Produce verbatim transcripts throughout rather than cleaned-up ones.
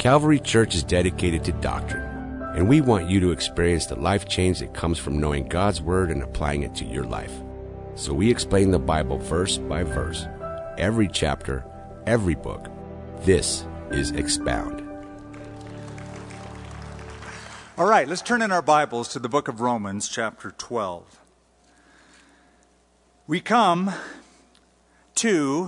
Calvary Church is dedicated to doctrine, and we want you to experience the life change that comes from knowing God's Word and applying it to your life. So we explain the Bible verse by verse, every chapter, every book. This is Expound. All right, let's turn in our Bibles to the book of Romans, chapter twelve. We come to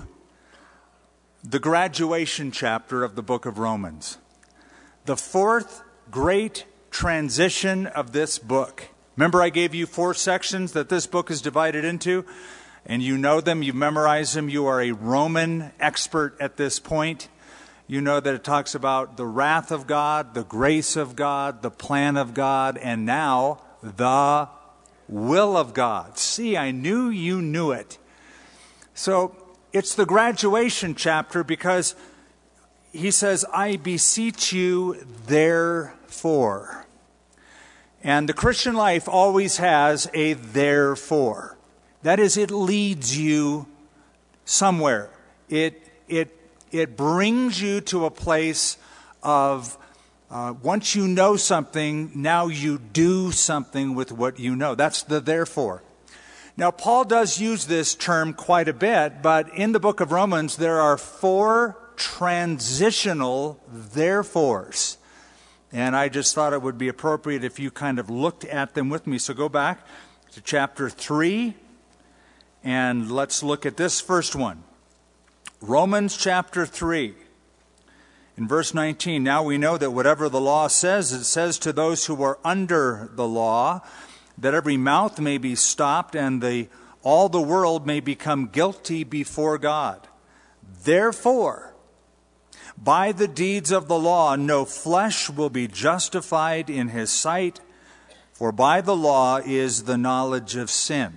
the graduation chapter of the book of Romans, the fourth great transition of this book. Remember, I gave you four sections that this book is divided into, and you know them, you've memorized them, you are a Roman expert at this point. You know that it talks about the wrath of God, the grace of God, the plan of God, and now the will of God. See, I knew you knew it. So it's the graduation chapter because he says, I beseech you therefore. And the Christian life always has a therefore. That is, it leads you somewhere. It, it, it brings you to a place of, uh, once you know something, now you do something with what you know. That's the therefore. Now, Paul does use this term quite a bit, but in the book of Romans, there are four transitional therefores. And I just thought it would be appropriate if you kind of looked at them with me. So go back to chapter three, and let's look at this first one. Romans chapter three, in verse nineteen. Now we know that whatever the law says, it says to those who are under the law, that every mouth may be stopped and the all the world may become guilty before God. Therefore, by the deeds of the law, no flesh will be justified in his sight, for by the law is the knowledge of sin.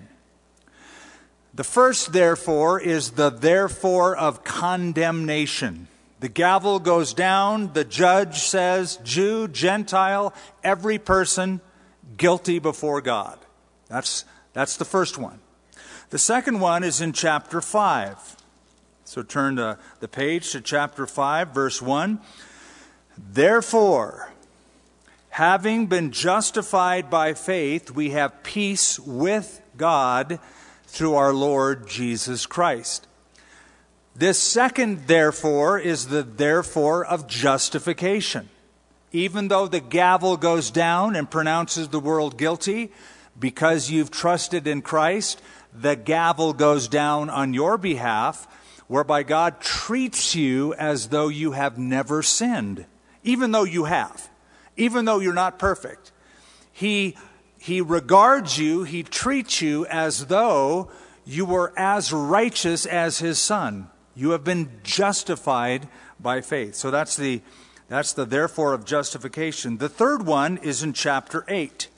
The first, therefore, is the therefore of condemnation. The gavel goes down, the judge says, Jew, Gentile, every person guilty before God. That's, that's the first one. The second one is in chapter five. So turn to the page to chapter five, verse one. Therefore, having been justified by faith, we have peace with God through our Lord Jesus Christ. This second therefore is the therefore of justification. Even though the gavel goes down and pronounces the world guilty, because you've trusted in Christ, the gavel goes down on your behalf, whereby God treats you as though you have never sinned, even though you have, even though you're not perfect. He, he regards you, he treats you as though you were as righteous as his Son. You have been justified by faith. So that's the, that's the therefore of justification. The third one is in chapter eight.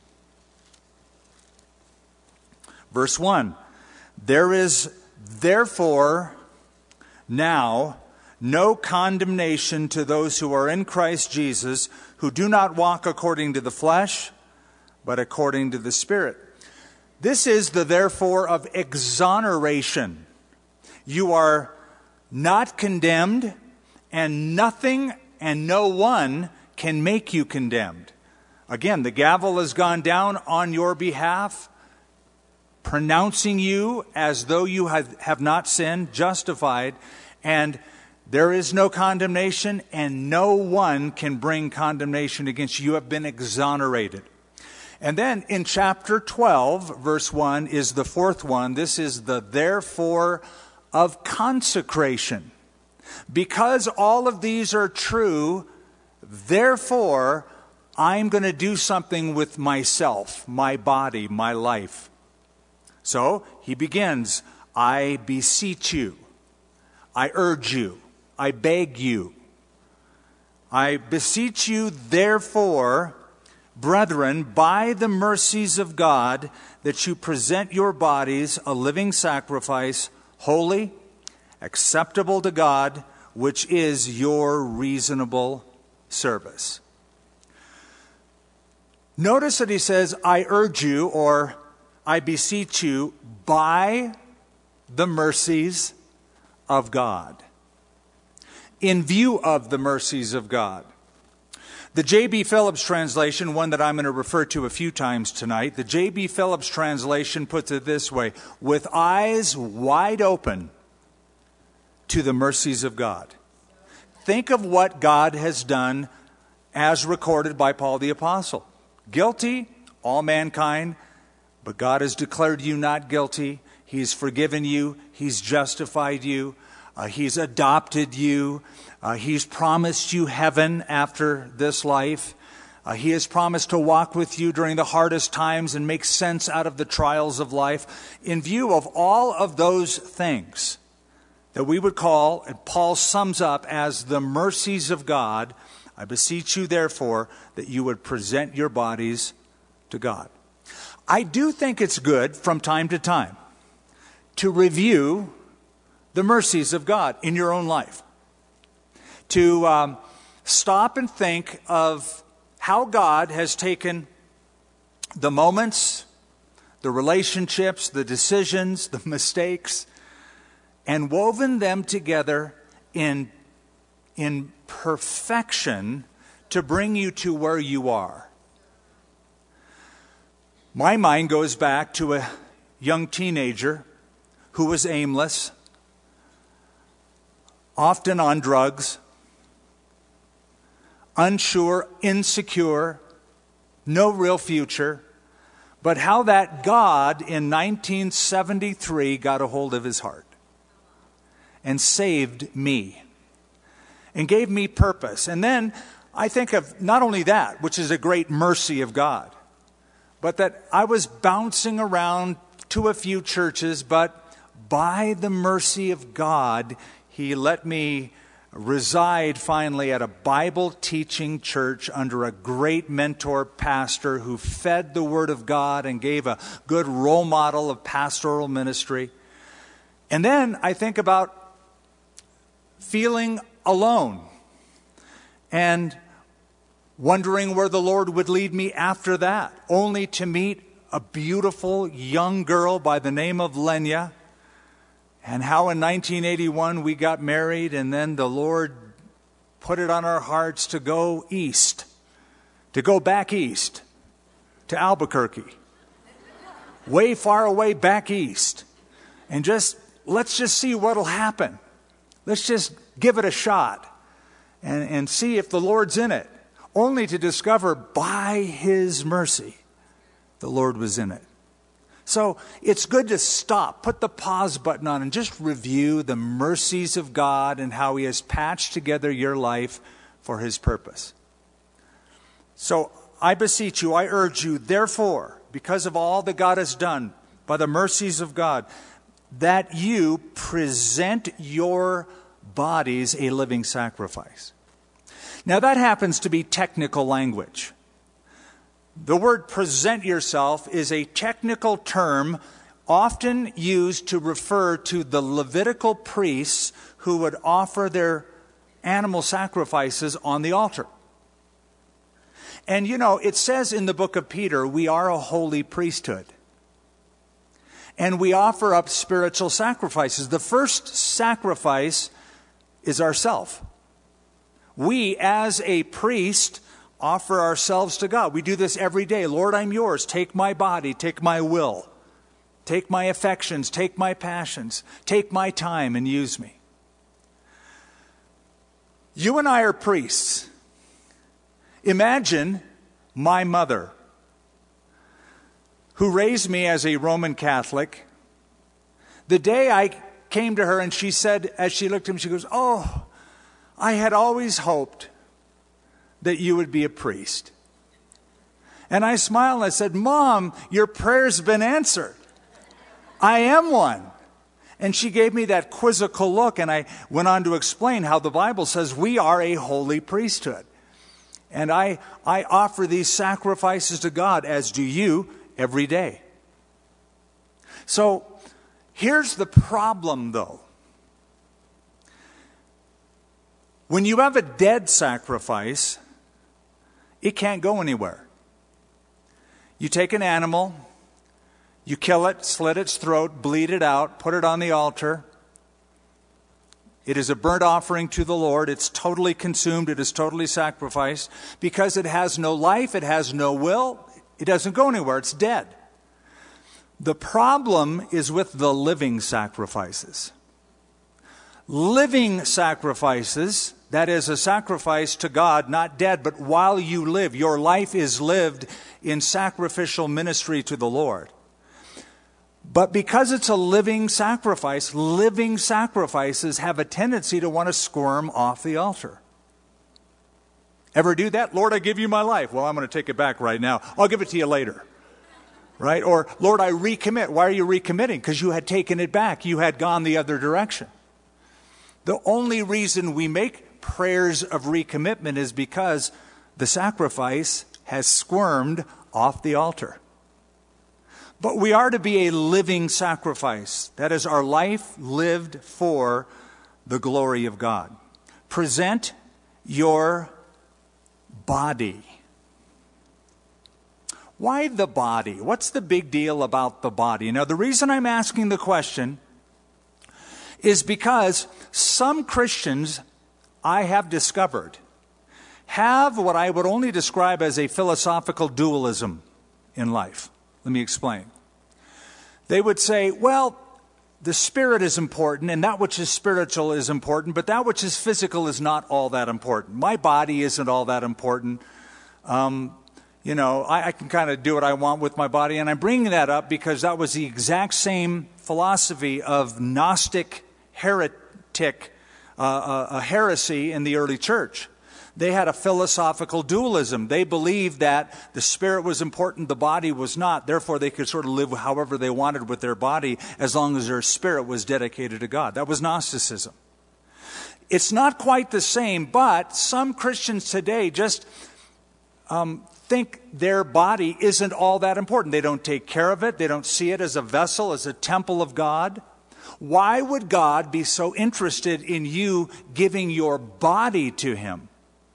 Verse one. There is therefore now no condemnation to those who are in Christ Jesus, who do not walk according to the flesh, but according to the Spirit. This is the therefore of exoneration. You are not condemned, and nothing and no one can make you condemned. Again, the gavel has gone down on your behalf, pronouncing you as though you have, have not sinned, justified, and there is no condemnation, and no one can bring condemnation against you. You have been exonerated. And then in chapter twelve, verse one, is the fourth one. This is the therefore of consecration. Because all of these are true, therefore, I'm going to do something with myself, my body, my life. So he begins, I beseech you, I urge you, I beg you. I beseech you, therefore, brethren, by the mercies of God, that you present your bodies a living sacrifice, holy, acceptable to God, which is your reasonable service. Notice that he says, I urge you, or I beseech you, by the mercies of God. In view of the mercies of God. The J B. Phillips translation, one that I'm going to refer to a few times tonight, the J B. Phillips translation puts it this way: with eyes wide open to the mercies of God. Think of what God has done as recorded by Paul the Apostle. Guilty, all mankind, but God has declared you not guilty. He's forgiven you. He's justified you. Uh, he's adopted you. Uh, he's promised you heaven after this life. Uh, he has promised to walk with you during the hardest times and make sense out of the trials of life. In view of all of those things that we would call, and Paul sums up as the mercies of God, I beseech you, therefore, that you would present your bodies to God. I do think it's good from time to time to review the mercies of God in your own life. To um, stop and think of how God has taken the moments, the relationships, the decisions, the mistakes, and woven them together in, in perfection to bring you to where you are. My mind goes back to a young teenager who was aimless, often on drugs, unsure, insecure, no real future, but how that God in nineteen seventy-three got a hold of his heart and saved me and gave me purpose. And then I think of not only that, which is a great mercy of God, but that I was bouncing around to a few churches, but by the mercy of God, He let me reside finally at a Bible teaching church under a great mentor pastor who fed the Word of God and gave a good role model of pastoral ministry. And then I think about feeling alone and wondering where the Lord would lead me after that, only to meet a beautiful young girl by the name of Lenya, and how in nineteen eighty-one we got married, and then the Lord put it on our hearts to go east, to go back east, to Albuquerque, way far away back east, and just, let's just see what'll happen. Let's just give it a shot and, and see if the Lord's in it, only to discover by His mercy the Lord was in it. So it's good to stop, put the pause button on, and just review the mercies of God and how He has patched together your life for His purpose. So I beseech you, I urge you, therefore, because of all that God has done, by the mercies of God, that you present your bodies a living sacrifice. Now that happens to be technical language. The word present yourself is a technical term often used to refer to the Levitical priests who would offer their animal sacrifices on the altar. And you know, it says in the book of Peter, we are a holy priesthood. And we offer up spiritual sacrifices. The first sacrifice is ourself. We, as a priest, offer ourselves to God. We do this every day. Lord, I'm yours. Take my body. Take my will. Take my affections. Take my passions. Take my time and use me. You and I are priests. Imagine my mother, who raised me as a Roman Catholic. The day I came to her and she said, as she looked at me, she goes, "Oh, I had always hoped that you would be a priest." And I smiled and I said, "Mom, your prayer's been answered. I am one." And she gave me that quizzical look, and I went on to explain how the Bible says we are a holy priesthood. And I, I offer these sacrifices to God, as do you, every day. So here's the problem, though. When you have a dead sacrifice, it can't go anywhere. You take an animal, you kill it, slit its throat, bleed it out, put it on the altar. It is a burnt offering to the Lord. It's totally consumed. It is totally sacrificed. Because it has no life, it has no will, it doesn't go anywhere. It's dead. The problem is with the living sacrifices. Living sacrifices, that is a sacrifice to God, not dead, but while you live, your life is lived in sacrificial ministry to the Lord. But because it's a living sacrifice, living sacrifices have a tendency to want to squirm off the altar. Ever do that? Lord, I give you my life. Well, I'm going to take it back right now. I'll give it to you later. Right? Or, Lord, I recommit. Why are you recommitting? Because you had taken it back. You had gone the other direction. The only reason we make prayers of recommitment is because the sacrifice has squirmed off the altar. But we are to be a living sacrifice. That is, our life lived for the glory of God. Present your body. Why the body? What's the big deal about the body? Now, the reason I'm asking the question is because some Christians, I have discovered, have what I would only describe as a philosophical dualism in life. Let me explain. They would say, well, the spirit is important, and that which is spiritual is important, but that which is physical is not all that important. My body isn't all that important. Um, you know, I, I can kind of do what I want with my body, and I'm bringing that up because that was the exact same philosophy of Gnostic heretic, uh, uh, a heresy in the early church. They had a philosophical dualism. They believed that the spirit was important, the body was not. Therefore, they could sort of live however they wanted with their body as long as their spirit was dedicated to God. That was Gnosticism. It's not quite the same, but some Christians today just um, think their body isn't all that important. They don't take care of it. They don't see it as a vessel, as a temple of God. Why would God be so interested in you giving your body to Him?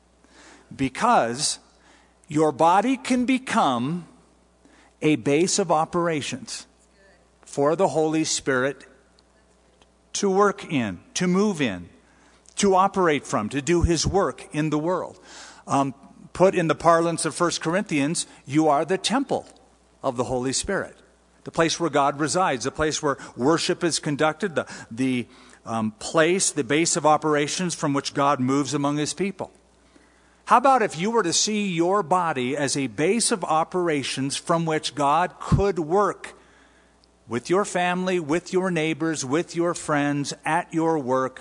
Because your body can become a base of operations for the Holy Spirit to work in, to move in, to operate from, to do His work in the world. Um, put in the parlance of First Corinthians, you are the temple of the Holy Spirit, the place where God resides, the place where worship is conducted, the, the um, place, the base of operations from which God moves among His people. How about if you were to see your body as a base of operations from which God could work with your family, with your neighbors, with your friends, at your work?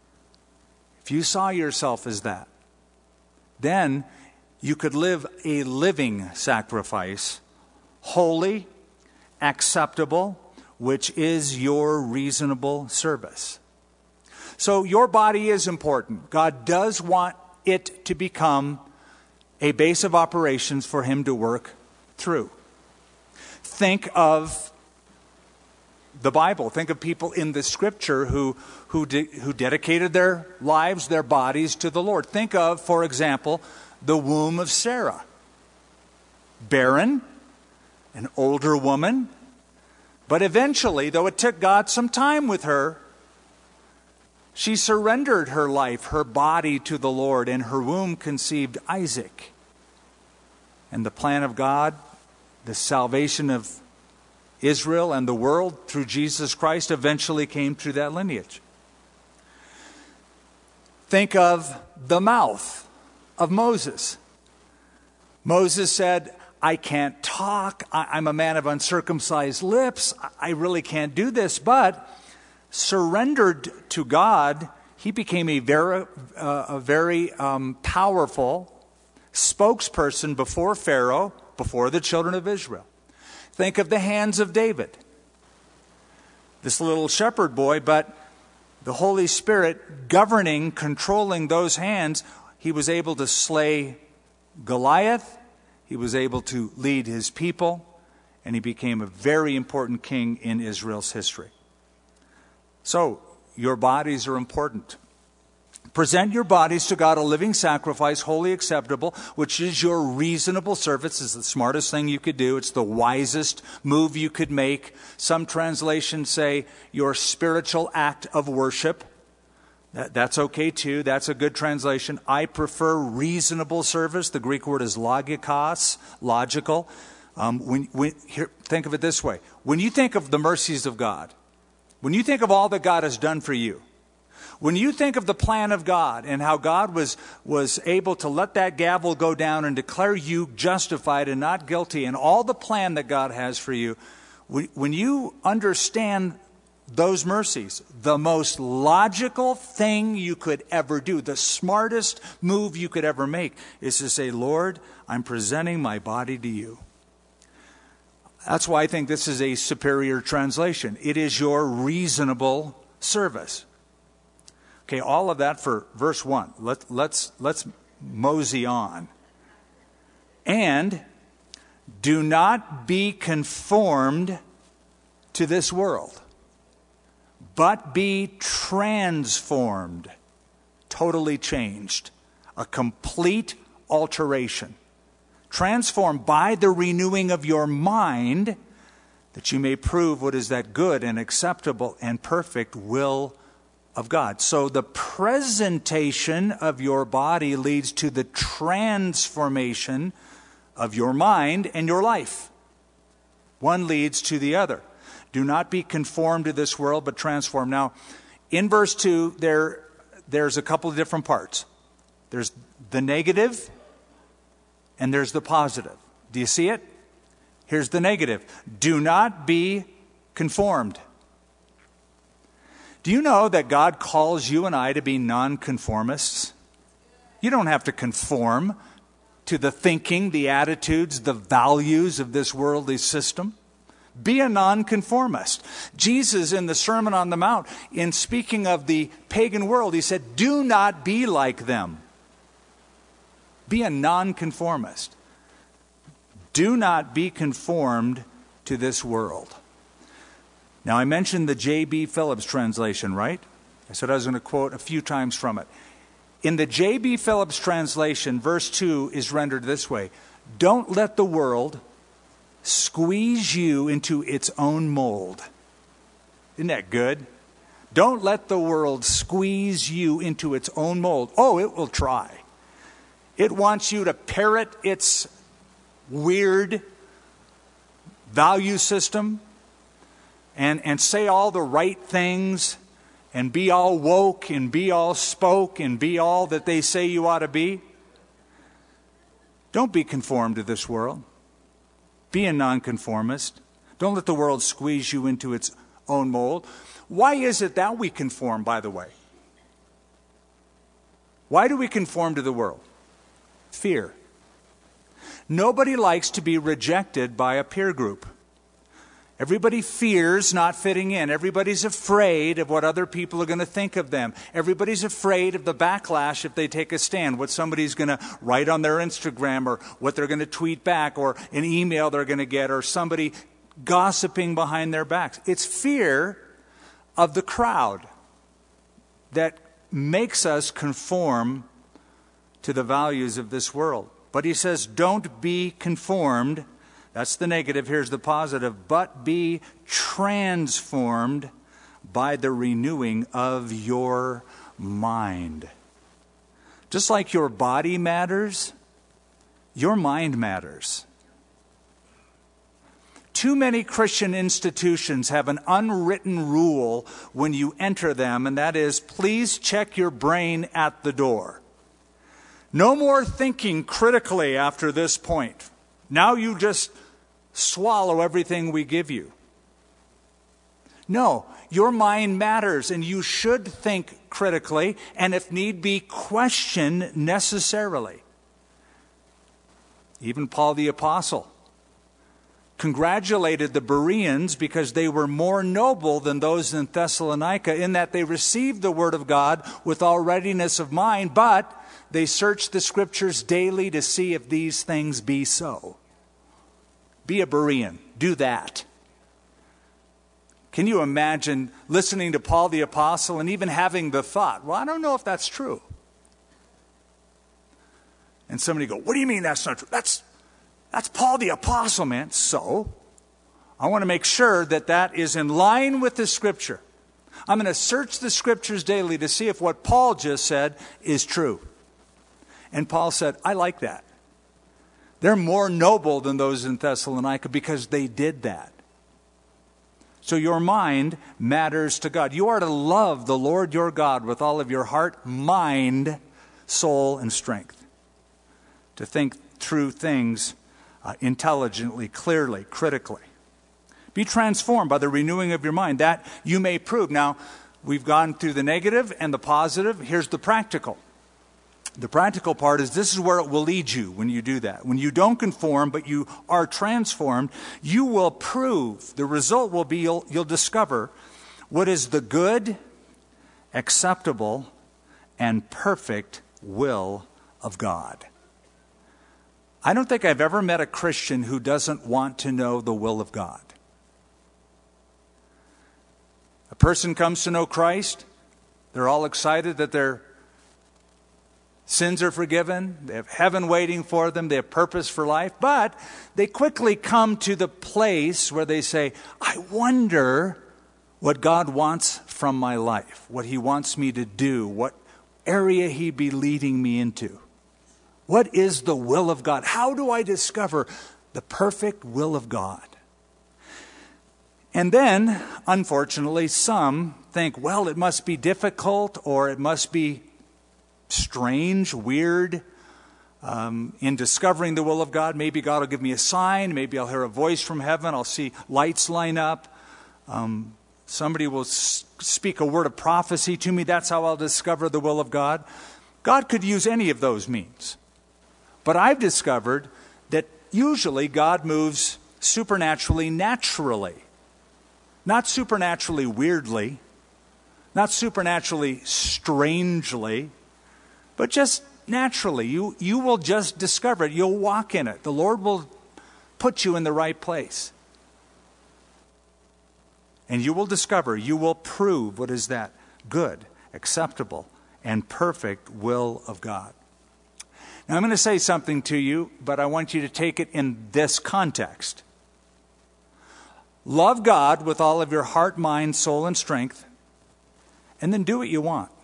If you saw yourself as that, then you could live a living sacrifice, holy, acceptable, which is your reasonable service. So your body is important. God does want it to become a base of operations for Him to work through. Think of the Bible. Think of people in the Scripture who who, de- who dedicated their lives, their bodies to the Lord. Think of, for example, the womb of Sarah. Barren, an older woman, but eventually, though it took God some time with her, she surrendered her life, her body to the Lord, and her womb conceived Isaac. And the plan of God, the salvation of Israel and the world through Jesus Christ eventually came through that lineage. Think of the mouth of Moses. Moses said, I can't talk. I'm a man of uncircumcised lips. I really can't do this, but surrendered to God, he became a very, uh, a very um, powerful spokesperson before Pharaoh, before the children of Israel. Think of the hands of David. This little shepherd boy, but the Holy Spirit governing, controlling those hands, he was able to slay Goliath. He was able to lead his people, and he became a very important king in Israel's history. So, your bodies are important. Present your bodies to God a living sacrifice, wholly acceptable, which is your reasonable service. It's the smartest thing you could do. It's the wisest move you could make. Some translations say your spiritual act of worship. That, that's okay too. That's a good translation. I prefer reasonable service. The Greek word is logikos, logical. Um, when, when, here, think of it this way. When you think of the mercies of God, when you think of all that God has done for you, when you think of the plan of God and how God was, was able to let that gavel go down and declare you justified and not guilty, and all the plan that God has for you, when, when you understand those mercies, the most logical thing you could ever do, the smartest move you could ever make, is to say, Lord, I'm presenting my body to you. That's why I think this is a superior translation. It is your reasonable service. Okay, all of that for verse one. Let, let's, let's mosey on. And do not be conformed to this world, but be transformed, totally changed, a complete alteration. Transformed by the renewing of your mind, that you may prove what is that good and acceptable and perfect will of God. So the presentation of your body leads to the transformation of your mind and your life. One leads to the other. Do not be conformed to this world, but transformed. Now, in verse two, there, there's a couple of different parts. There's the negative and there's the positive. Do you see it? Here's the negative. Do not be conformed. Do you know that God calls you and I to be nonconformists? You don't have to conform to the thinking, the attitudes, the values of this worldly system. Be a nonconformist. Jesus, in the Sermon on the Mount, in speaking of the pagan world, he said, do not be like them. Be a nonconformist. Do not be conformed to this world. Now, I mentioned the J B Phillips translation, right? I said I was going to quote a few times from it. In the J B Phillips translation, verse two is rendered this way. Don't let the world squeeze you into its own mold. Isn't that good? Don't let the world squeeze you into its own mold. Oh, it will try. It wants you to parrot its weird value system and, and say all the right things and be all woke and be all spoke and be all that they say you ought to be. Don't be conformed to this world. Be a nonconformist. Don't let the world squeeze you into its own mold. Why is it that we conform, by the way? Why do we conform to the world? Fear. Nobody likes to be rejected by a peer group. Everybody fears not fitting in. Everybody's afraid of what other people are going to think of them. Everybody's afraid of the backlash if they take a stand, what somebody's going to write on their Instagram or what they're going to tweet back or an email they're going to get or somebody gossiping behind their backs. It's fear of the crowd that makes us conform to the values of this world. But he says, don't be conformed. That's the negative. Here's the positive. But be transformed by the renewing of your mind. Just like your body matters, your mind matters. Too many Christian institutions have an unwritten rule when you enter them, and that is, please check your brain at the door. No more thinking critically after this point. Now you just swallow everything we give you. No, your mind matters, and you should think critically, and if need be, question necessarily. Even Paul the Apostle congratulated the Bereans because they were more noble than those in Thessalonica in that they received the word of God with all readiness of mind, but they searched the scriptures daily to see if these things be so. Be a Berean. Do that. Can you imagine listening to Paul the Apostle and even having the thought, well, I don't know if that's true. And somebody go, what do you mean that's not true? That's, that's Paul the Apostle, man. So, I want to make sure that that is in line with the scripture. I'm going to search the scriptures daily to see if what Paul just said is true. And Paul said, I like that. They're more noble than those in Thessalonica because they did that. So your mind matters to God. You are to love the Lord your God with all of your heart, mind, soul, and strength. To think through things uh, intelligently, clearly, critically. Be transformed by the renewing of your mind, that you may prove. Now, we've gone through the negative and the positive. Here's the practical. The practical part is this is where it will lead you when you do that. When you don't conform, but you are transformed, you will prove. The result will be you'll, you'll discover what is the good, acceptable, and perfect will of God. I don't think I've ever met a Christian who doesn't want to know the will of God. A person comes to know Christ, they're all excited that their sins are forgiven, they have heaven waiting for them, they have purpose for life, but they quickly come to the place where they say, I wonder what God wants from my life, what He wants me to do, what area He'd be leading me into. What is the will of God? How do I discover the perfect will of God? And then, unfortunately, some think, well, it must be difficult or it must be strange, weird um, in discovering the will of God. Maybe God will give me a sign. Maybe I'll hear a voice from heaven. I'll see lights line up. Um, somebody will s- speak a word of prophecy to me. That's how I'll discover the will of God. God could use any of those means. But I've discovered that usually God moves supernaturally, naturally. Not supernaturally weirdly, not supernaturally strangely, but just naturally. You, you will just discover it. You'll walk in it. The Lord will put you in the right place. And you will discover, you will prove what is that good, acceptable, and perfect will of God. Now I'm going to say something to you, but I want you to take it in this context. Love God with all of your heart, mind, soul, and strength, and then do what you want.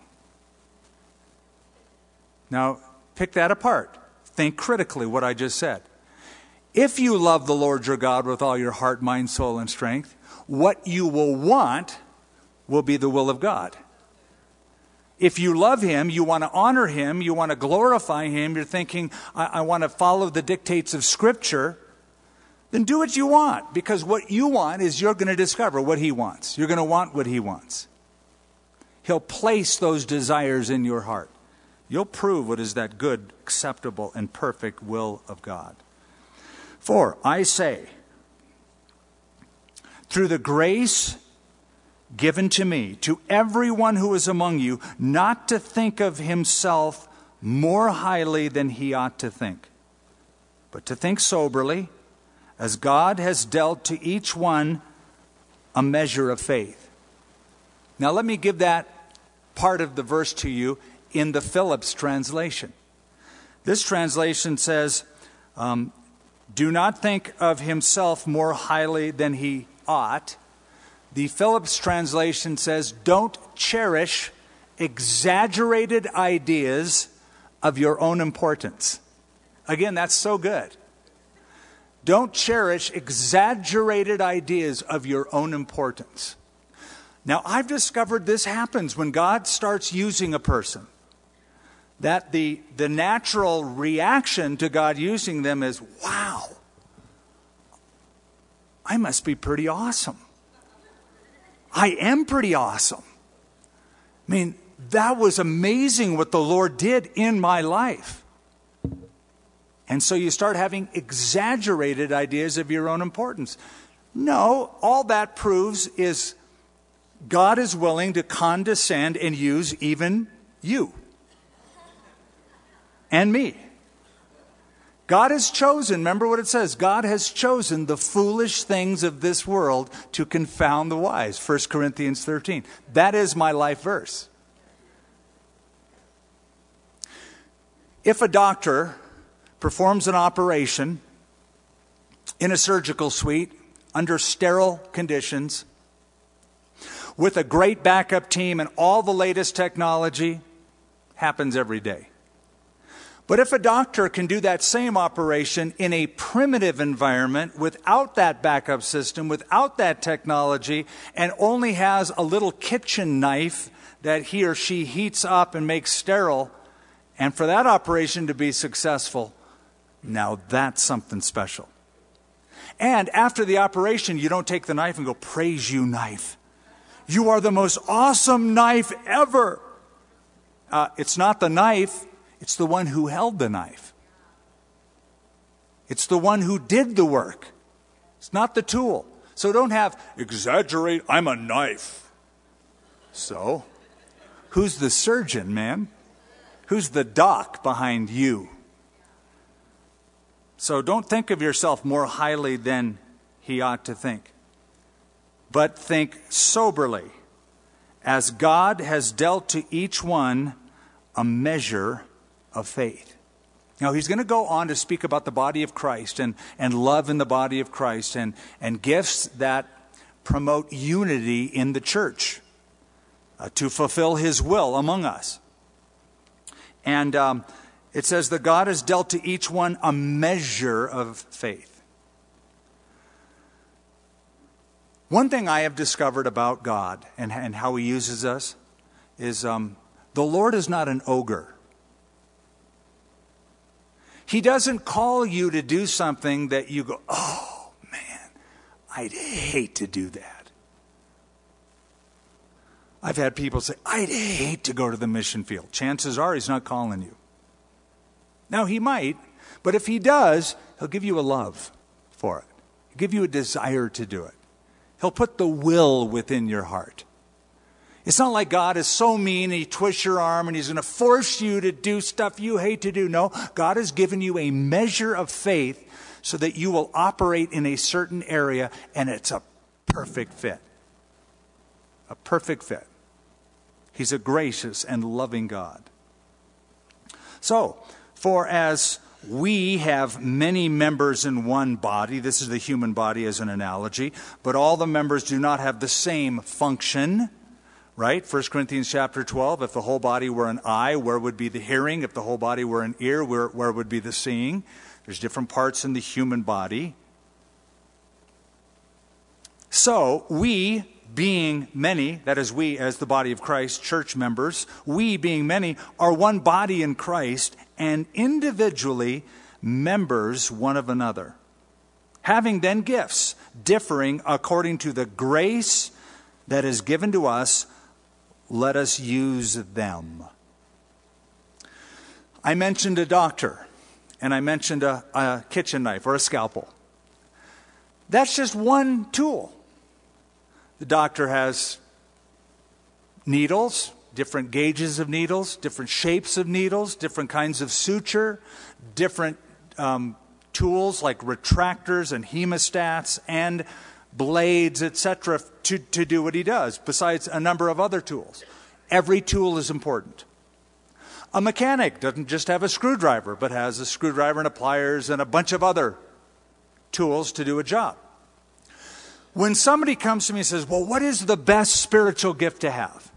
Now, pick that apart. Think critically what I just said. If you love the Lord your God with all your heart, mind, soul, and strength, what you will want will be the will of God. If you love Him, you want to honor Him, you want to glorify Him, you're thinking, I, I want to follow the dictates of Scripture, then do what you want, because what you want is you're going to discover what He wants. You're going to want what He wants. He'll place those desires in your heart. You'll prove what is that good, acceptable, and perfect will of God. For I say, through the grace given to me, to everyone who is among you, not to think of himself more highly than he ought to think, but to think soberly, as God has dealt to each one a measure of faith. Now let me give that part of the verse to you in the Phillips translation. This translation says, um, do not think of himself more highly than he ought. The Phillips translation says, don't cherish exaggerated ideas of your own importance. Again, that's so good. Don't cherish exaggerated ideas of your own importance. Now, I've discovered this happens when God starts using a person. That the, the natural reaction to God using them is, wow, I must be pretty awesome. I am pretty awesome. I mean, that was amazing what the Lord did in my life. And so you start having exaggerated ideas of your own importance. No, all that proves is God is willing to condescend and use even you and me. God has chosen, remember what it says, God has chosen the foolish things of this world to confound the wise. First Corinthians thirteen. That is my life verse. If a doctor performs an operation in a surgical suite under sterile conditions, with a great backup team and all the latest technology, happens every day. But if a doctor can do that same operation in a primitive environment without that backup system, without that technology, and only has a little kitchen knife that he or she heats up and makes sterile, and for that operation to be successful, now that's something special. And after the operation, you don't take the knife and go, "Praise you, knife. You are the most awesome knife ever." Uh, it's not the knife. It's the one who held the knife. It's the one who did the work. It's not the tool. So don't have, exaggerate, I'm a knife. So, who's the surgeon, man? Who's the doc behind you? So don't think of yourself more highly than he ought to think. But think soberly, as God has dealt to each one a measure of faith. Now, he's going to go on to speak about the body of Christ and, and love in the body of Christ and, and gifts that promote unity in the church uh, to fulfill his will among us. And um, it says that God has dealt to each one a measure of faith. One thing I have discovered about God and, and how he uses us is um, the Lord is not an ogre. He doesn't call you to do something that you go, "Oh, man, I'd hate to do that." I've had people say, "I'd hate to go to the mission field." Chances are he's not calling you. Now, he might, but if he does, he'll give you a love for it. He'll give you a desire to do it. He'll put the will within your heart. It's not like God is so mean and he twists your arm and he's going to force you to do stuff you hate to do. No, God has given you a measure of faith so that you will operate in a certain area, and it's a perfect fit. A perfect fit. He's a gracious and loving God. So, for as we have many members in one body, this is the human body as an analogy, but all the members do not have the same function. Right? First Corinthians chapter twelve, if the whole body were an eye, where would be the hearing? If the whole body were an ear, where, where would be the seeing? There's different parts in the human body. So, we being many, that is we as the body of Christ, church members, we being many are one body in Christ and individually members one of another. Having then gifts differing according to the grace that is given to us, let us use them. I mentioned a doctor, and I mentioned a, a kitchen knife or a scalpel. That's just one tool. The doctor has needles, different gauges of needles, different shapes of needles, different kinds of suture, different um, tools like retractors and hemostats and blades, et cetera, to, to do what he does, besides a number of other tools. Every tool is important. A mechanic doesn't just have a screwdriver, but has a screwdriver and a pliers and a bunch of other tools to do a job. When somebody comes to me and says, "Well, what is the best spiritual gift to have?"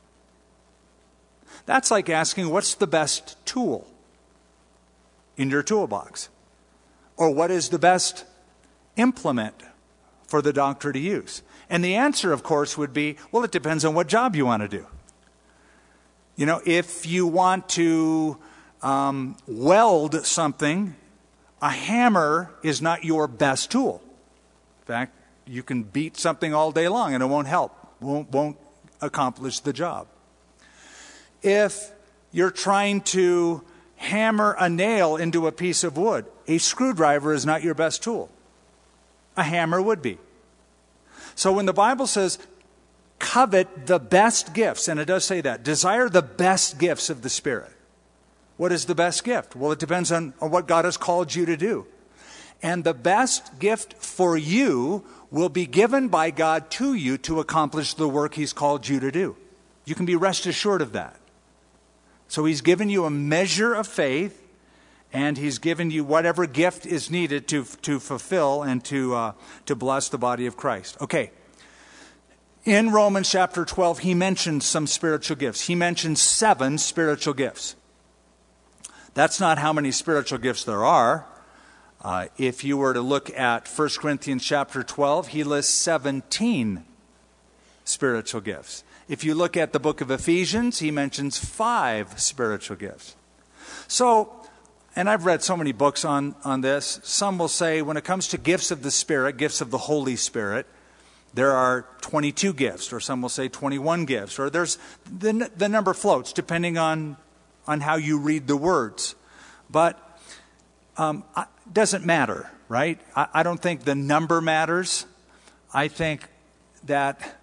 That's like asking, what's the best tool in your toolbox? Or what is the best implement for the doctor to use? And the answer, of course, would be, well, it depends on what job you want to do. You know, if you want to um, weld something, a hammer is not your best tool. In fact, you can beat something all day long and it won't help, won't, won't accomplish the job. If you're trying to hammer a nail into a piece of wood, a screwdriver is not your best tool. A hammer would be. So when the Bible says, covet the best gifts, and it does say that, desire the best gifts of the Spirit. What is the best gift? Well, it depends on, on what God has called you to do. And the best gift for you will be given by God to you to accomplish the work He's called you to do. You can be rest assured of that. So He's given you a measure of faith, and He's given you whatever gift is needed to, to fulfill and to, uh, to bless the body of Christ. Okay. In Romans chapter twelve, he mentions some spiritual gifts. He mentions seven spiritual gifts. That's not how many spiritual gifts there are. Uh, if you were to look at First Corinthians chapter twelve, he lists seventeen spiritual gifts. If you look at the book of Ephesians, he mentions five spiritual gifts. So, and I've read so many books on, on this. Some will say when it comes to gifts of the Spirit, gifts of the Holy Spirit, there are twenty-two gifts, or some will say twenty-one gifts, or there's the, the number floats depending on, on how you read the words. But um, it doesn't matter, right? I, I don't think the number matters. I think that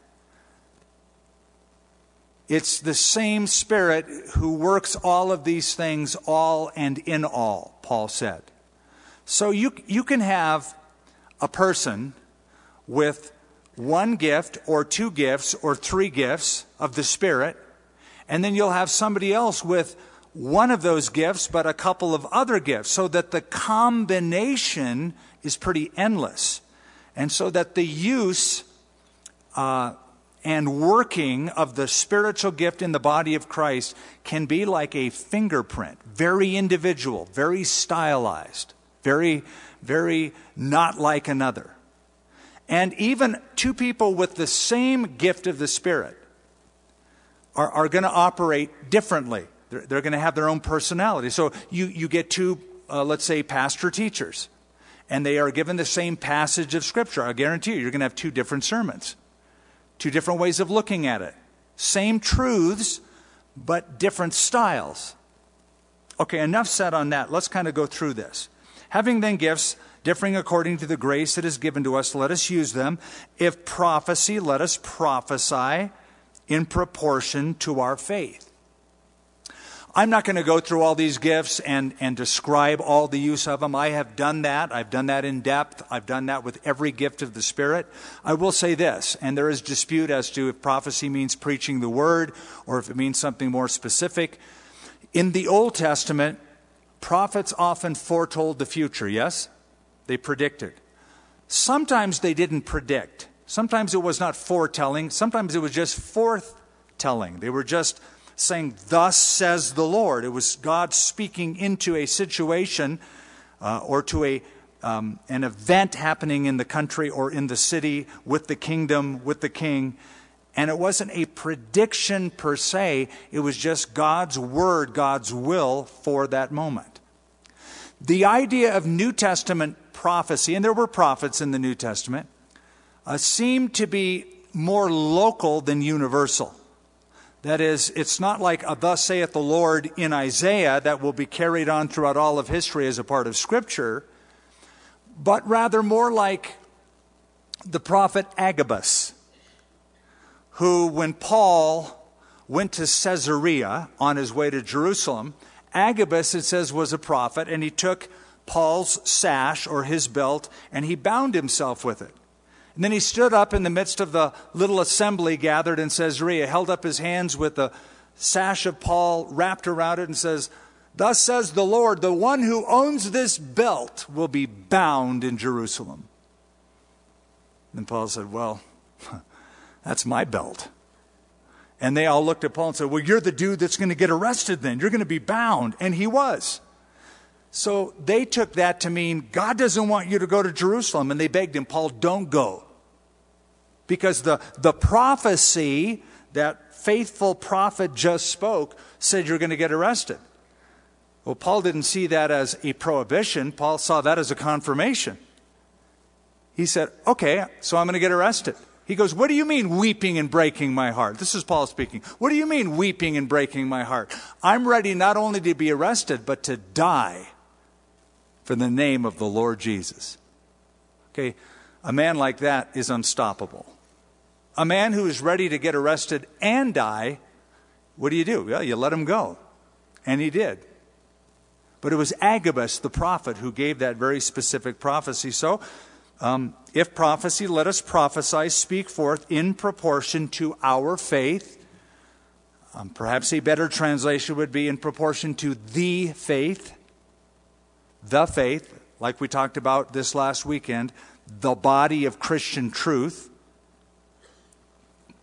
it's the same Spirit who works all of these things, all and in all, Paul said. So you you can have a person with one gift or two gifts or three gifts of the Spirit, and then you'll have somebody else with one of those gifts but a couple of other gifts, so that the combination is pretty endless. And so that the use uh, and working of the spiritual gift in the body of Christ can be like a fingerprint, very individual, very stylized, very, very not like another. And even two people with the same gift of the Spirit are, are going to operate differently. They're, they're going to have their own personality. So you, you get two, uh, let's say, pastor-teachers, and they are given the same passage of Scripture. I guarantee you, you're going to have two different sermons. Two different ways of looking at it. Same truths, but different styles. Okay, enough said on that. Let's kind of go through this. Having then gifts differing according to the grace that is given to us, let us use them. If prophecy, let us prophesy in proportion to our faith. I'm not going to go through all these gifts and, and describe all the use of them. I have done that. I've done that in depth. I've done that with every gift of the Spirit. I will say this, and there is dispute as to if prophecy means preaching the word or if it means something more specific. In the Old Testament, prophets often foretold the future, yes? They predicted. Sometimes they didn't predict. Sometimes it was not foretelling. Sometimes it was just forthtelling. They were just saying, thus says the Lord. It was God speaking into a situation uh, or to a um, an event happening in the country or in the city with the kingdom, with the king. And it wasn't a prediction per se. It was just God's word, God's will for that moment. The idea of New Testament prophecy, and there were prophets in the New Testament, uh, seemed to be more local than universal. That is, it's not like a thus saith the Lord in Isaiah that will be carried on throughout all of history as a part of Scripture, but rather more like the prophet Agabus, who, when Paul went to Caesarea on his way to Jerusalem, Agabus, it says, was a prophet, and he took Paul's sash or his belt, and he bound himself with it. And then he stood up in the midst of the little assembly gathered in Caesarea, held up his hands with the sash of Paul wrapped around it and says, thus says the Lord, the one who owns this belt will be bound in Jerusalem. And Paul said, well, that's my belt. And they all looked at Paul and said, well, you're the dude that's going to get arrested then. You're going to be bound. And he was. So they took that to mean God doesn't want you to go to Jerusalem. And they begged him, Paul, don't go. Because the, the prophecy that faithful prophet just spoke said you're going to get arrested. Well, Paul didn't see that as a prohibition. Paul saw that as a confirmation. He said, okay, so I'm going to get arrested. He goes, what do you mean weeping and breaking my heart? This is Paul speaking. What do you mean weeping and breaking my heart? I'm ready not only to be arrested, but to die for the name of the Lord Jesus. Okay, a man like that is unstoppable. A man who is ready to get arrested and die, what do you do? Well, you let him go. And he did. But it was Agabus, the prophet, who gave that very specific prophecy. So, um, if prophecy, let us prophesy, speak forth in proportion to our faith. Um, perhaps a better translation would be in proportion to the faith. The faith, like we talked about this last weekend, the body of Christian truth.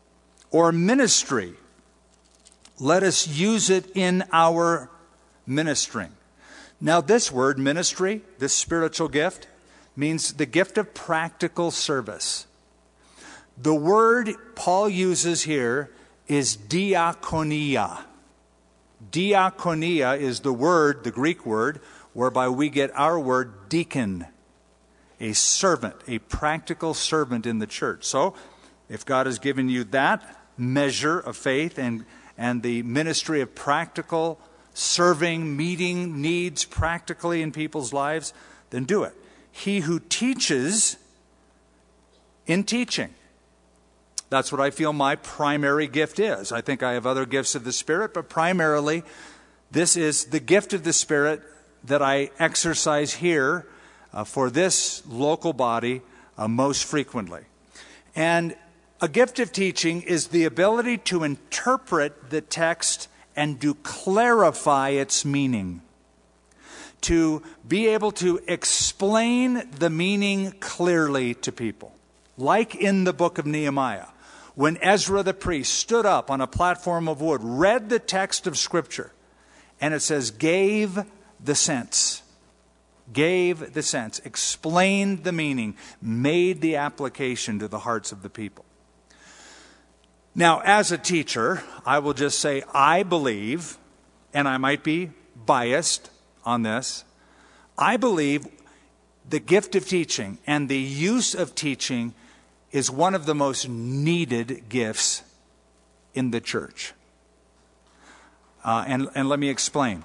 or ministry. Let us use it in our ministering. Now, this word, ministry, this spiritual gift, means the gift of practical service. The word Paul uses here is diakonia. Diakonia is the word, the Greek word, whereby we get our word deacon, a servant, a practical servant in the church. So, if God has given you that measure of faith and, and the ministry of practical serving, meeting needs practically in people's lives, then do it. He who teaches in teaching. That's what I feel my primary gift is. I think I have other gifts of the Spirit, but primarily this is the gift of the Spirit that I exercise here uh, for this local body uh, most frequently. And a gift of teaching is the ability to interpret the text and to clarify its meaning. To be able to explain the meaning clearly to people. Like in the book of Nehemiah, when Ezra the priest stood up on a platform of wood, read the text of Scripture, and it says, gave the sense. Gave the sense, explained the meaning, made the application to the hearts of the people. Now, as a teacher, I will just say I believe, and I might be biased on this, I believe the gift of teaching and the use of teaching is one of the most needed gifts in the church. Uh, and, and let me explain.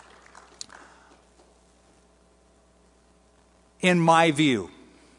In my view,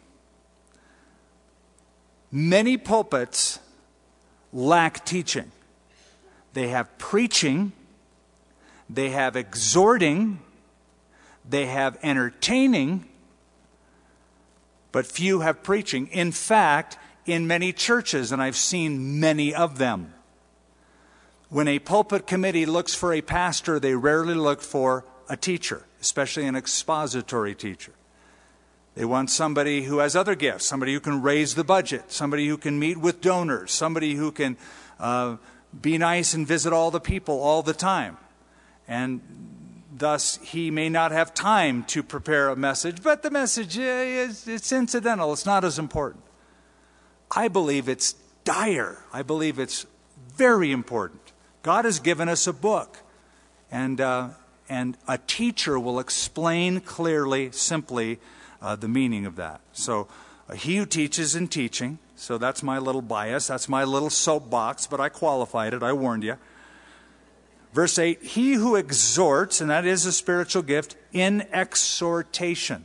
many pulpits lack teaching. They have preaching, they have exhorting, they have entertaining, but few have preaching. In fact, in many churches, and I've seen many of them, when a pulpit committee looks for a pastor, they rarely look for a teacher, especially an expository teacher. They want somebody who has other gifts, somebody who can raise the budget, somebody who can meet with donors, somebody who can uh, be nice and visit all the people all the time. And thus, he may not have time to prepare a message, but the message is it's incidental. It's not as important. I believe it's dire. I believe it's very important. God has given us a book, and uh, and a teacher will explain clearly, simply, uh, the meaning of that. So, uh, he who teaches in teaching. So that's my little bias. That's my little soapbox, but I qualified it. I warned you. Verse eight, he who exhorts, and that is a spiritual gift, in exhortation.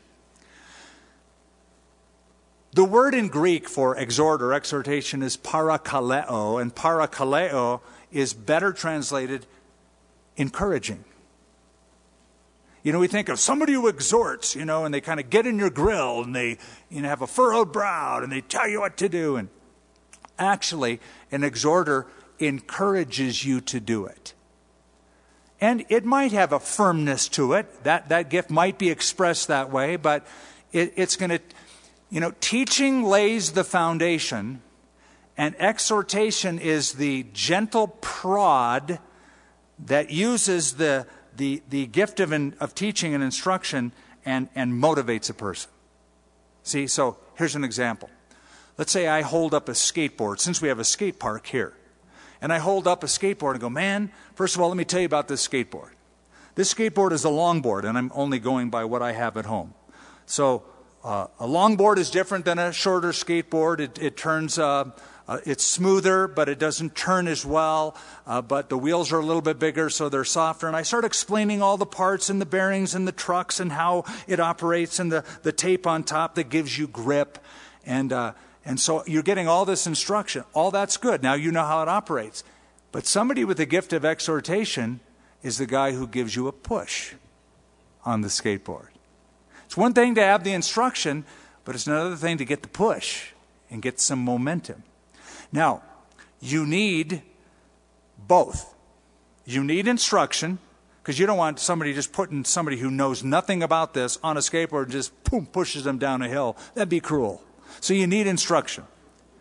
The word in Greek for exhort or exhortation is parakaleo, and parakaleo is better translated encouraging. You know, we think of somebody who exhorts, you know, and they kind of get in your grill and they, you know, have a furrowed brow and they tell you what to do. And actually, an exhorter encourages you to do it. And it might have a firmness to it. That that gift might be expressed that way, but it, it's going to, you know, teaching lays the foundation, and exhortation is the gentle prod that uses the the, the gift of, in, of teaching and instruction and, and motivates a person. See, so here's an example. Let's say I hold up a skateboard, since we have a skate park here. And I hold up a skateboard and go, man, first of all, let me tell you about this skateboard. This skateboard is a longboard, and I'm only going by what I have at home. So uh, a longboard is different than a shorter skateboard. It, it turns, uh, uh, it's smoother, but it doesn't turn as well. Uh, but the wheels are a little bit bigger, so they're softer. And I start explaining all the parts and the bearings and the trucks and how it operates and the, the tape on top that gives you grip. And uh, And so you're getting all this instruction. All that's good. Now you know how it operates. But somebody with the gift of exhortation is the guy who gives you a push on the skateboard. It's one thing to have the instruction, but it's another thing to get the push and get some momentum. Now, you need both. You need instruction, because you don't want somebody just putting somebody who knows nothing about this on a skateboard and just boom, pushes them down a hill. That'd be cruel. So you need instruction.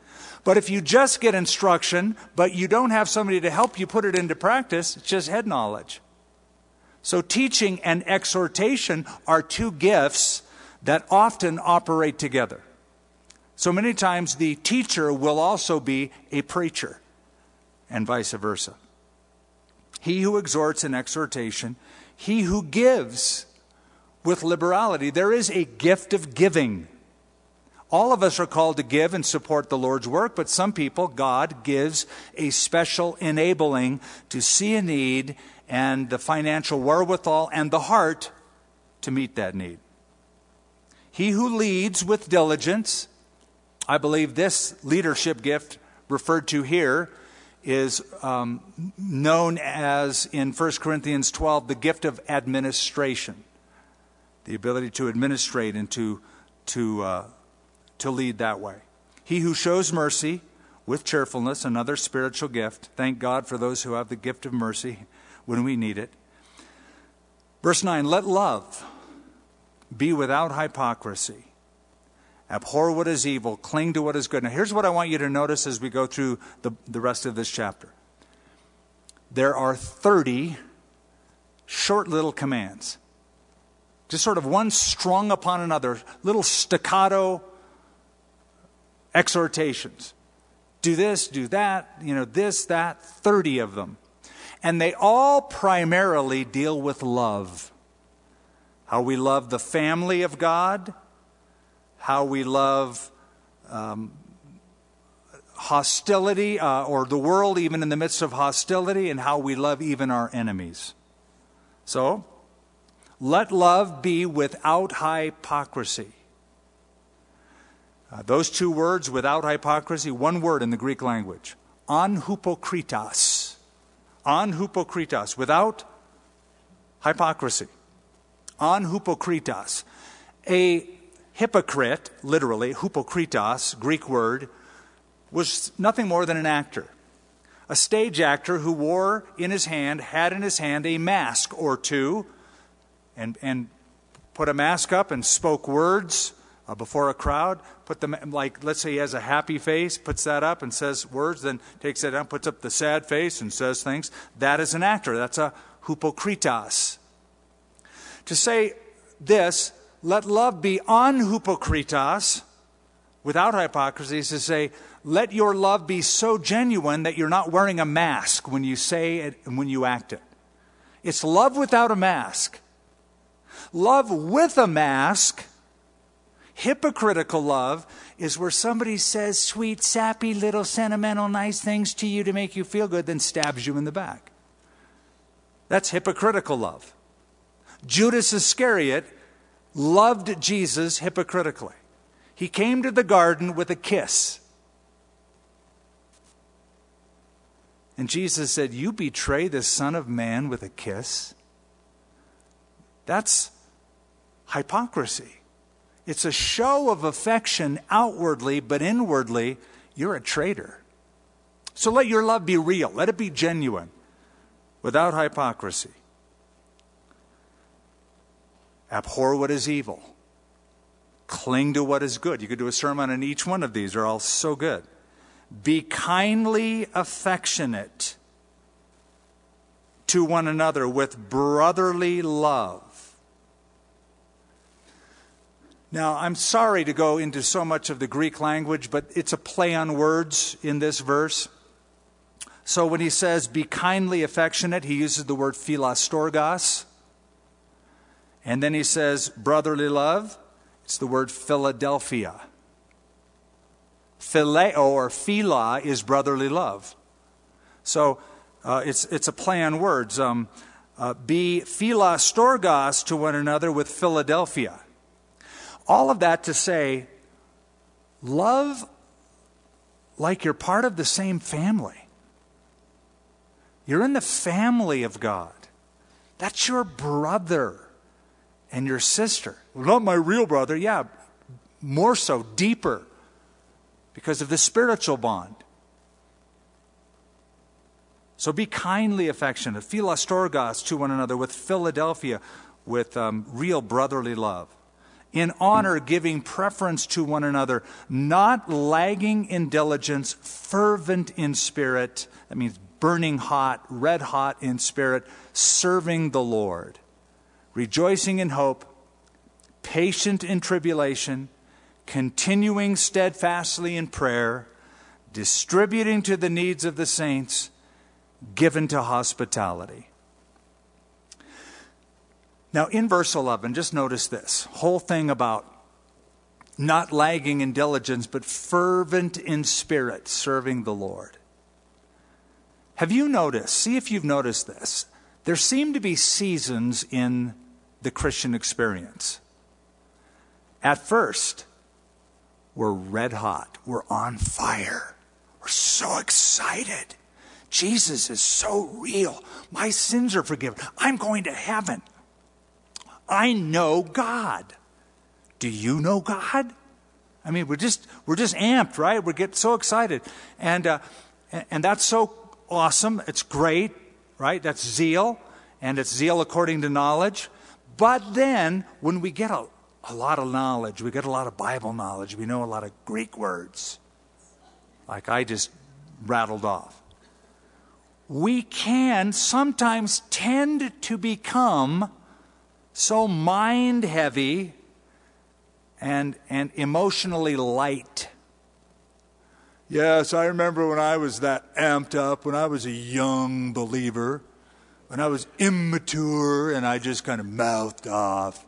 But if you just get instruction, but you don't have somebody to help you put it into practice, it's just head knowledge. So teaching and exhortation are two gifts that often operate together. So many times the teacher will also be a preacher, and vice versa. He who exhorts in exhortation, he who gives with liberality. There is a gift of giving. All of us are called to give and support the Lord's work, but some people, God gives a special enabling to see a need and the financial wherewithal and the heart to meet that need. He who leads with diligence, I believe this leadership gift referred to here is um, known as, in First Corinthians twelve, the gift of administration. The ability to administrate and to, to, uh, to lead that way. He who shows mercy with cheerfulness, another spiritual gift. Thank God for those who have the gift of mercy when we need it. Verse nine, let love be without hypocrisy. Abhor what is evil, cling to what is good. Now here's what I want you to notice as we go through the, the rest of this chapter. There are thirty short little commands. Just sort of one strung upon another, little staccato exhortations. Do this, do that, you know, this, that, thirty of them. And they all primarily deal with love. How we love the family of God, how we love um, hostility, uh, or the world even in the midst of hostility, and how we love even our enemies. So, let love be without hypocrisy. Uh, those two words, without hypocrisy, one word in the Greek language. Anhypokritas. Anhypokritas, without hypocrisy. Anhypokritas. A hypocrite, literally, hypokritos, Greek word, was nothing more than an actor. A stage actor who wore in his hand, had in his hand a mask or two, and, and put a mask up and spoke words uh, before a crowd. Put them, like, let's say he has a happy face, puts that up and says words, then takes it down, puts up the sad face and says things. That is an actor. That's a hypokritos. To say this, let love be anhypokritos, without hypocrisy, is to say, let your love be so genuine that you're not wearing a mask when you say it and when you act it. It's love without a mask. Love with a mask, hypocritical love, is where somebody says sweet, sappy, little sentimental, nice things to you to make you feel good, then stabs you in the back. That's hypocritical love. Judas Iscariot loved Jesus hypocritically. He came to the garden with a kiss. And Jesus said, you betray the Son of Man with a kiss? That's hypocrisy. It's a show of affection outwardly, but inwardly, you're a traitor. So let your love be real. Let it be genuine, without hypocrisy. Abhor what is evil. Cling to what is good. You could do a sermon on each one of these. They're all so good. Be kindly affectionate to one another with brotherly love. Now, I'm sorry to go into so much of the Greek language, but it's a play on words in this verse. So when he says, be kindly affectionate, he uses the word philastorgos. And then he says, brotherly love, it's the word Philadelphia. Phileo or phila is brotherly love. So uh, it's it's a play on words. Um, uh, be philastorgos to one another with Philadelphia. All of that to say, love like you're part of the same family. You're in the family of God. That's your brother and your sister. Well, not my real brother. Yeah, more so, deeper, because of the spiritual bond. So be kindly affectionate, philastorgos to one another with Philadelphia, with um, real brotherly love. in honor giving preference to one another, not lagging in diligence, fervent in spirit. That means burning hot, red hot in spirit, serving the Lord, rejoicing in hope, patient in tribulation, continuing steadfastly in prayer, distributing to the needs of the saints, given to hospitality. Now in verse eleven, just notice this whole thing about not lagging in diligence, but fervent in spirit, serving the Lord. Have you noticed, see if you've noticed this, there seem to be seasons in the Christian experience. At first, we're red hot. We're on fire. We're so excited. Jesus is so real. My sins are forgiven. I'm going to heaven. I know God. Do you know God? I mean, we're just we're just amped, right? We get so excited, and uh, and that's so awesome. It's great, right? That's zeal, and it's zeal according to knowledge. But then, when we get a a lot of knowledge, we get a lot of Bible knowledge, we know a lot of Greek words, like I just rattled off, we can sometimes tend to become so mind heavy and and emotionally light. Yes, I remember when I was that amped up, when I was a young believer, when I was immature and I just kind of mouthed off.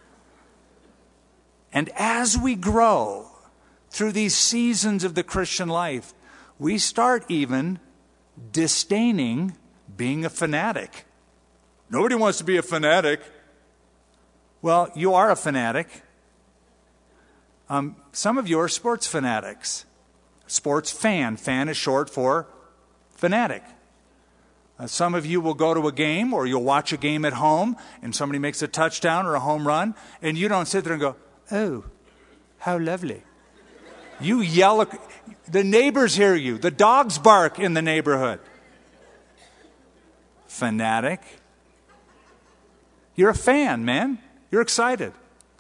And as we grow through these seasons of the Christian life, we start even disdaining being a fanatic. Nobody wants to be a fanatic. Well, you are a fanatic. Um, some of you are sports fanatics. Sports fan. Fan is short for fanatic. Uh, some of you will go to a game, or you'll watch a game at home, and somebody makes a touchdown or a home run, and you don't sit there and go, "Oh, how lovely." You yell. The neighbors hear you. The dogs bark in the neighborhood. Fanatic. You're a fan, man. You're excited.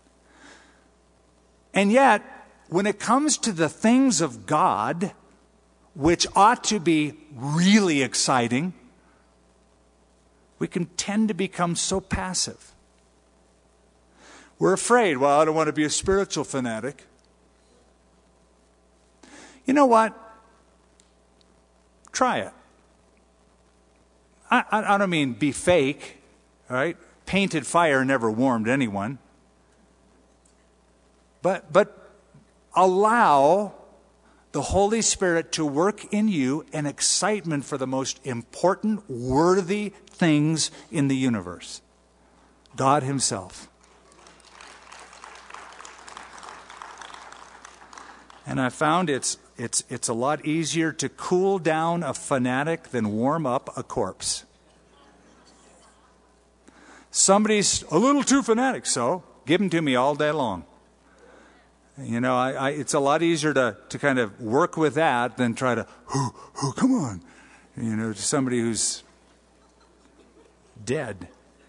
And yet, when it comes to the things of God, which ought to be really exciting, we can tend to become so passive. We're afraid, well, I don't want to be a spiritual fanatic. You know what? Try it. I, I, I don't mean be fake, all right? Painted fire never warmed anyone. But, but allow the Holy Spirit to work in you an excitement for the most important, worthy things in the universe. God Himself. And I found it's it's it's a lot easier to cool down a fanatic than warm up a corpse. Somebody's a little too fanatic, so give them to me all day long. You know, I, I, it's a lot easier to, to kind of work with that than try to, oh, oh, come on, you know, to somebody who's dead.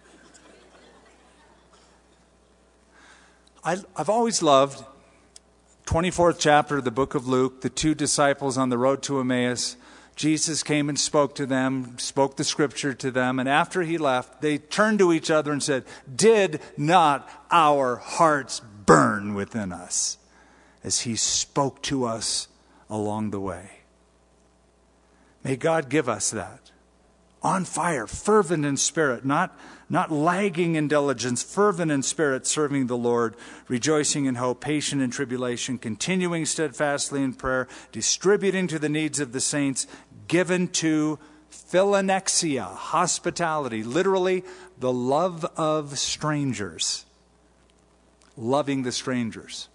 I, I've always loved twenty-fourth chapter of the book of Luke, the two disciples on the road to Emmaus. Jesus came and spoke to them, spoke the scripture to them, and after He left, they turned to each other and said, "Did not our hearts burn within us as He spoke to us along the way?" May God give us that. On fire, fervent in spirit, not, not lagging in diligence, fervent in spirit, serving the Lord, rejoicing in hope, patient in tribulation, continuing steadfastly in prayer, distributing to the needs of the saints, given to philonexia, hospitality, literally the love of strangers. Loving the strangers.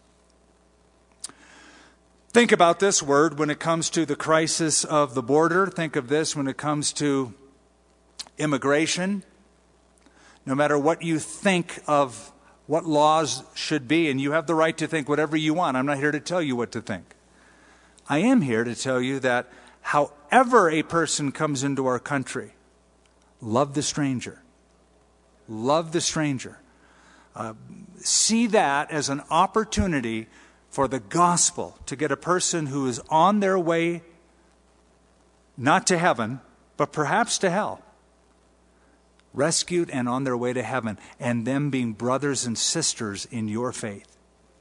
Think about this word when it comes to the crisis of the border. Think of this when it comes to immigration. No matter what you think of what laws should be, and you have the right to think whatever you want. I'm not here to tell you what to think. I am here to tell you that however a person comes into our country, love the stranger. Love the stranger. uh, see that as an opportunity for the gospel to get a person who is on their way not to heaven, but perhaps to hell, rescued and on their way to heaven, and them being brothers and sisters in your faith.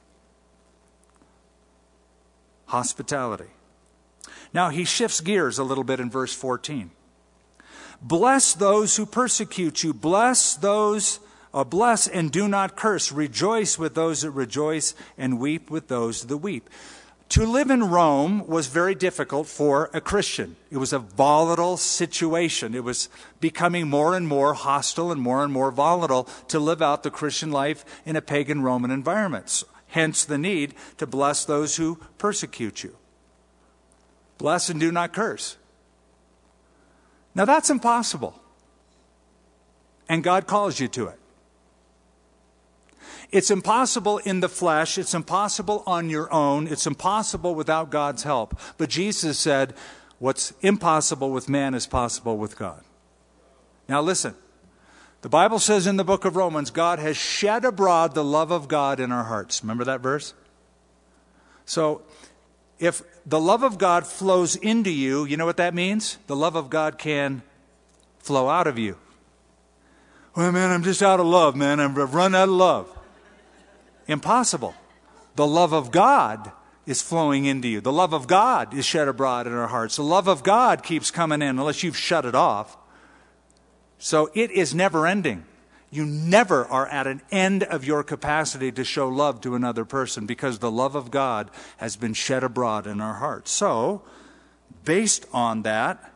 Hospitality. Now he shifts gears a little bit in verse fourteen. Bless those who persecute you. Bless those, uh, bless and do not curse. Rejoice with those that rejoice and weep with those that weep. To live in Rome was very difficult for a Christian. It was a volatile situation. It was becoming more and more hostile and more and more volatile to live out the Christian life in a pagan Roman environment. Hence the need to bless those who persecute you. Bless and do not curse. Now that's impossible. And God calls you to it. It's impossible in the flesh. It's impossible on your own. It's impossible without God's help. But Jesus said, what's impossible with man is possible with God. Now listen. The Bible says in the book of Romans, God has shed abroad the love of God in our hearts. Remember that verse? So, if the love of God flows into you, you know what that means? The love of God can flow out of you. Well, man, I'm just out of love, man. I've run out of love. Impossible. The love of God is flowing into you. The love of God is shed abroad in our hearts. The love of God keeps coming in unless you've shut it off. So it is never ending. You never are at an end of your capacity to show love to another person because the love of God has been shed abroad in our hearts. So, based on that,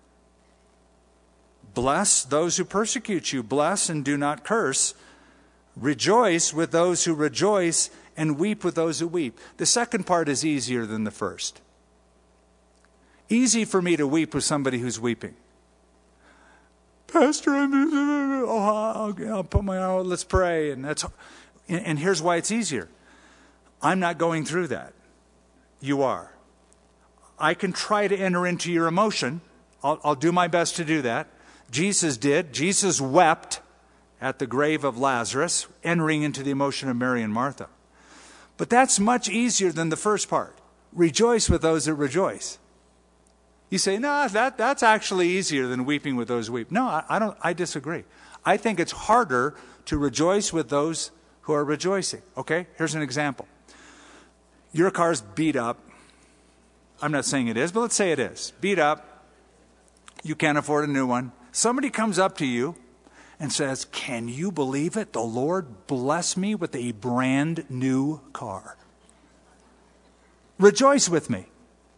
bless those who persecute you. Bless and do not curse. Rejoice with those who rejoice and weep with those who weep. The second part is easier than the first. Easy for me to weep with somebody who's weeping. Pastor, I'm, oh, I'll, I'll put my arm, let's pray. And that's, and, and here's why it's easier. I'm not going through that. You are. I can try to enter into your emotion. I'll, I'll do my best to do that. Jesus did. Jesus wept at the grave of Lazarus, entering into the emotion of Mary and Martha. But that's much easier than the first part. Rejoice with those that rejoice. You say, no, that, that's actually easier than weeping with those who weep. No, I, I don't. I disagree. I think it's harder to rejoice with those who are rejoicing. Okay, here's an example. Your car's beat up. I'm not saying it is, but let's say it is. Beat up. You can't afford a new one. Somebody comes up to you and says, can you believe it? The Lord blessed me with a brand new car. Rejoice with me.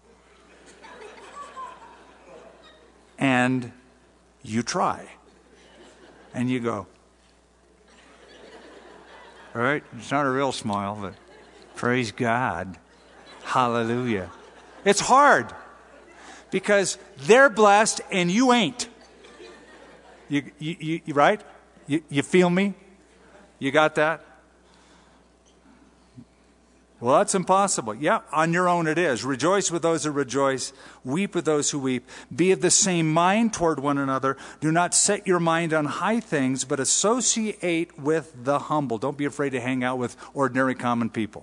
And you try. And you go. All right? It's not a real smile, but praise God. Hallelujah. It's hard. Because they're blessed and you ain't. You, you, you right? You, you feel me? You got that? Well, that's impossible. Yeah, on your own it is. Rejoice with those who rejoice. Weep with those who weep. Be of the same mind toward one another. Do not set your mind on high things, but associate with the humble. Don't be afraid to hang out with ordinary common people.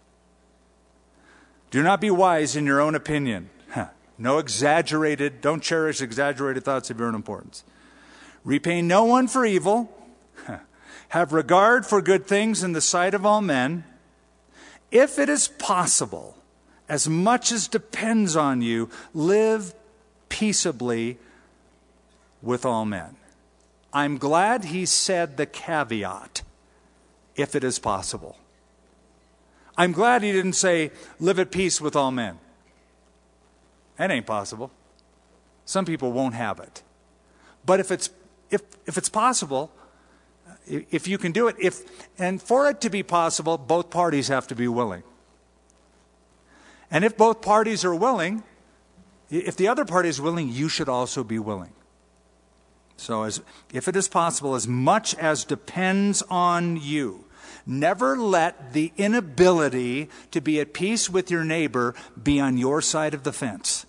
Do not be wise in your own opinion. Huh. No exaggerated, don't cherish exaggerated thoughts of your own importance. Repay no one for evil. Huh. Have regard for good things in the sight of all men. If it is possible, as much as depends on you, live peaceably with all men. I'm glad he said the caveat, if it is possible. I'm glad he didn't say, live at peace with all men. That ain't possible. Some people won't have it. But if it's if if it's possible, if you can do it, if and for it to be possible, both parties have to be willing. And if both parties are willing, if the other party is willing, you should also be willing. So as if it is possible, as much as depends on you, never let the inability to be at peace with your neighbor be on your side of the fence.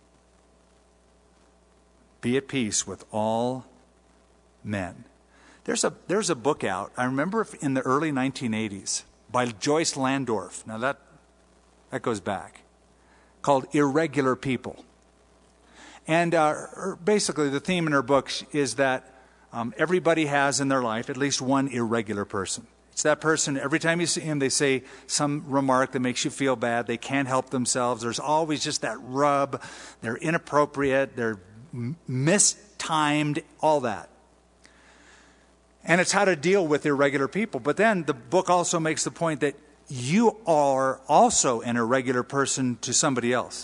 Be at peace with all men. There's a, there's a book out, I remember in the early nineteen eighties, by Joyce Landorf. Now that, that goes back. Called Irregular People. And uh, basically the theme in her book is that um, everybody has in their life at least one irregular person. It's that person, every time you see him, they say some remark that makes you feel bad. They can't help themselves. There's always just that rub. They're inappropriate. They're mistimed, all that. And it's how to deal with irregular people. But then the book also makes the point that you are also an irregular person to somebody else.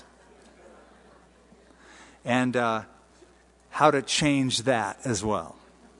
And uh, how to change that as well.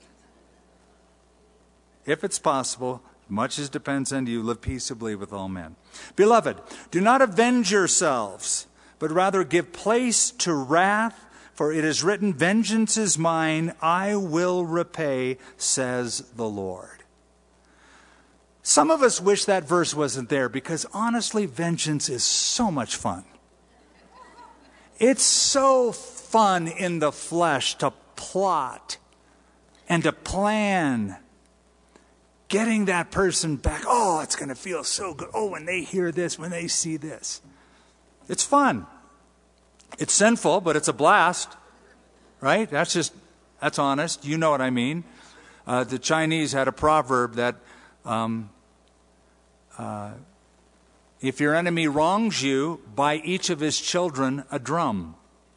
If it's possible, much as depends on you, live peaceably with all men. Beloved, do not avenge yourselves, but rather give place to wrath, for it is written, vengeance is mine, I will repay, says the Lord. Some of us wish that verse wasn't there because honestly, vengeance is so much fun. It's so fun in the flesh to plot and to plan. Getting that person back. Oh, it's going to feel so good. Oh, when they hear this, when they see this. It's fun. It's sinful, but it's a blast. Right? That's just, that's honest. You know what I mean. Uh, the Chinese had a proverb that um, uh, if your enemy wrongs you, buy each of his children a drum.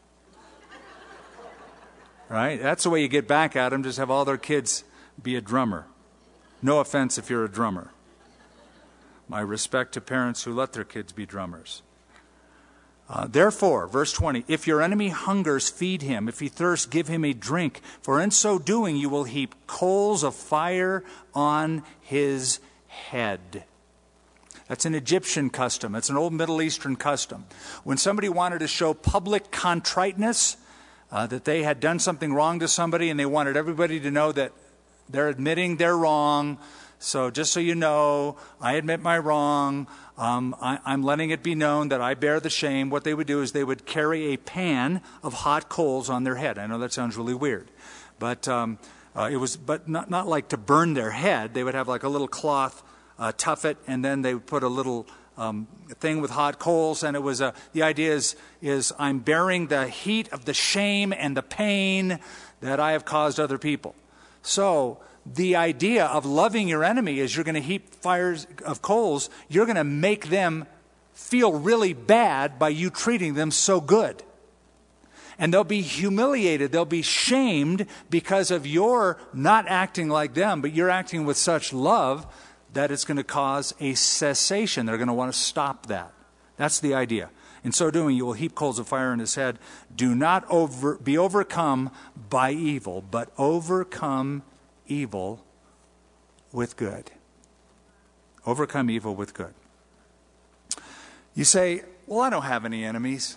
Right? That's the way you get back at them. Just have all their kids be a drummer. No offense if you're a drummer. My respect to parents who let their kids be drummers. Uh, Therefore, verse twenty, if your enemy hungers, feed him. If he thirsts, give him a drink. For in so doing, you will heap coals of fire on his head. That's an Egyptian custom. It's an old Middle Eastern custom. When somebody wanted to show public contriteness, uh, that they had done something wrong to somebody, and they wanted everybody to know that they're admitting they're wrong. So just so you know, I admit my wrong. Um, I, I'm letting it be known that I bear the shame. What they would do is they would carry a pan of hot coals on their head. I know that sounds really weird. But um, uh, it was, but not, not like to burn their head. They would have like a little cloth, uh, tuff it, and then they would put a little um, thing with hot coals. And it was a, the idea is, is I'm bearing the heat of the shame and the pain that I have caused other people. So the idea of loving your enemy is you're going to heap fires of coals. You're going to make them feel really bad by you treating them so good. And they'll be humiliated. They'll be shamed because of your not acting like them, but you're acting with such love that it's going to cause a cessation. They're going to want to stop that. That's the idea. In so doing, you will heap coals of fire on his head. Do not over, be overcome by evil, but overcome evil with good. Overcome evil with good. You say, well, I don't have any enemies.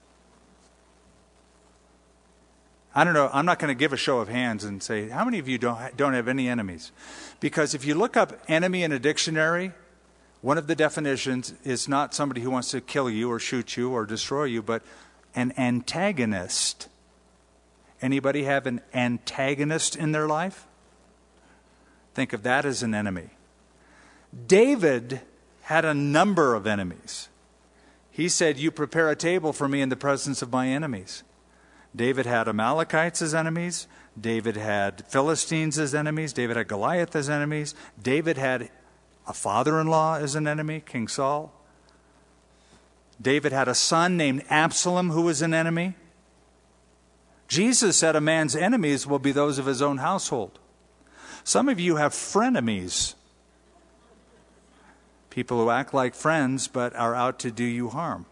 I don't know. I'm not going to give a show of hands and say, how many of you don't, don't have any enemies? Because if you look up enemy in a dictionary, one of the definitions is not somebody who wants to kill you or shoot you or destroy you, but an antagonist. Anybody have an antagonist in their life? Think of that as an enemy. David had a number of enemies. He said, you prepare a table for me in the presence of my enemies. David had Amalekites as enemies. David had Philistines as enemies. David had Goliath as enemies. David had a father-in-law as an enemy, King Saul. David had a son named Absalom who was an enemy. Jesus said a man's enemies will be those of his own household. Some of you have frenemies. People who act like friends but are out to do you harm.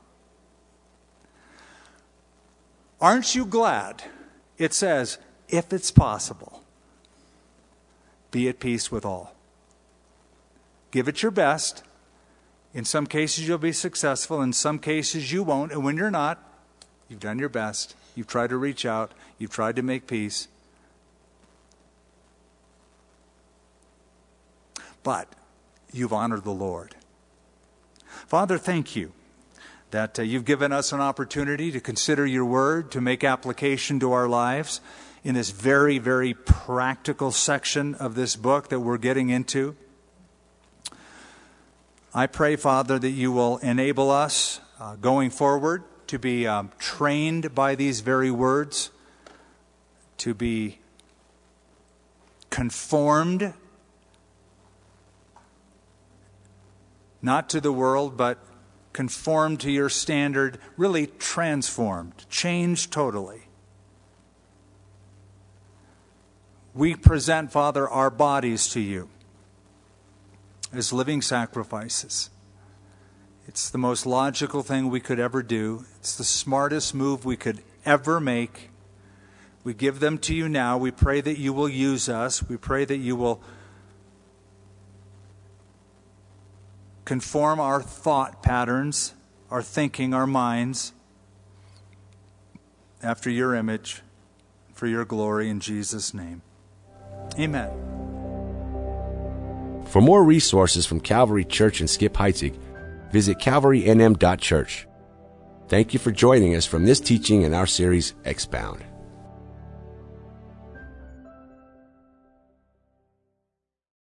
Aren't you glad it says, if it's possible, be at peace with all? Give it your best. In some cases you'll be successful. In some cases you won't. And when you're not, you've done your best. You've tried to reach out. You've tried to make peace. But you've honored the Lord. Father, thank you that uh, you've given us an opportunity to consider your word, to make application to our lives. in this very, very practical section of this book that we're getting into. I pray, Father, that you will enable us uh, going forward to be um, trained by these very words, to be conformed, not to the world, but conformed to your standard, really transformed, changed totally. We present, Father, our bodies to you as living sacrifices. It's the most logical thing we could ever do. It's the smartest move we could ever make. We give them to you now. We pray that you will use us. We pray that you will conform our thought patterns, our thinking, our minds after your image, for your glory, in Jesus' name. Amen. For more resources from Calvary Church in Skip Heitzig, visit calvary n m dot church. Thank you for joining us from this teaching in our series, Expound.